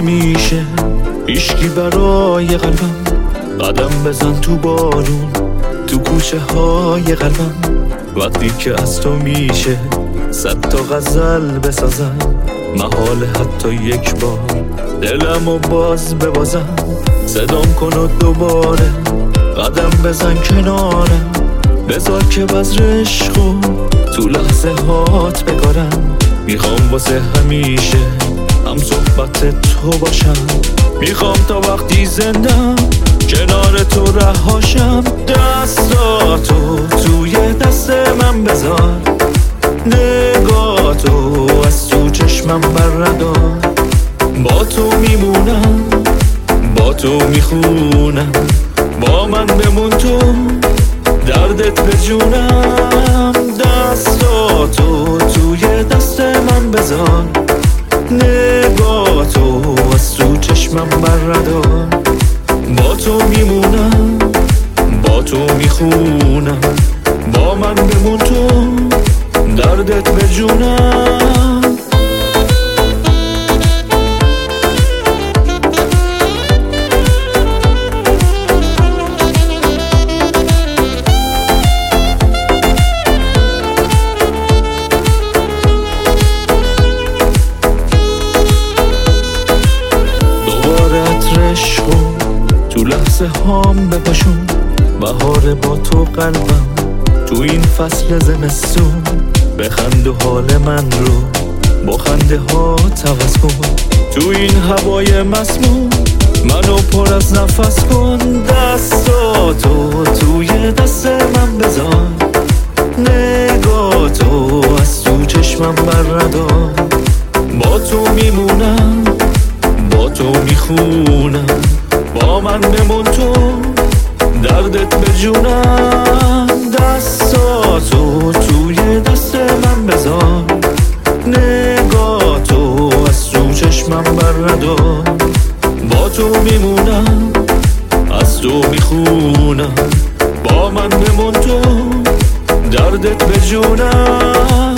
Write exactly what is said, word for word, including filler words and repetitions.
نمیشه هیچکی برای قلبم. قدم بزن تو بارون تو کوچه های قلبم. وقتی که از تو میشه صد تا غزل بسازم. محال حتی یک بار دلمو باز ببازم. صدام کن و دوباره قدم بزن کنارم. بذار که بذر عشقو تو لحظه هات بگارم. میخوام واسه همیشه هم صحبت تو باشم. میخوام تا وقتی زندم کنار تو رهاشم. دستاتو توی دست من بذار. نگاهتو از تو چشمم بردار. با تو میمونم با تو میخونم. با من بمون تو دردت به جونم. دستاتو توی دست من بذار. نگاهتو از تو چشمم بردار. با تو میمونم با تو میخونم. با من بمون تو دردت به جونم. تو لحظه هام بپاشون. بهار با تو قلبم تو این فصل زمستون. بخند و حال من رو با خنده ها عوض کن. تو این هوای مسموم منو پر از نفس کن. دستاتو توی دست من بذار. نگاهتو از تو چشمم بردار. با تو میمونم با تو میخونم. با من بمون تو دردت به جونم. دستاتو توی دست من بذار. نگاهتو از تو چشمم بردار. با تو میمونم از تو میخونم. با من بمون تو دردت به جونم.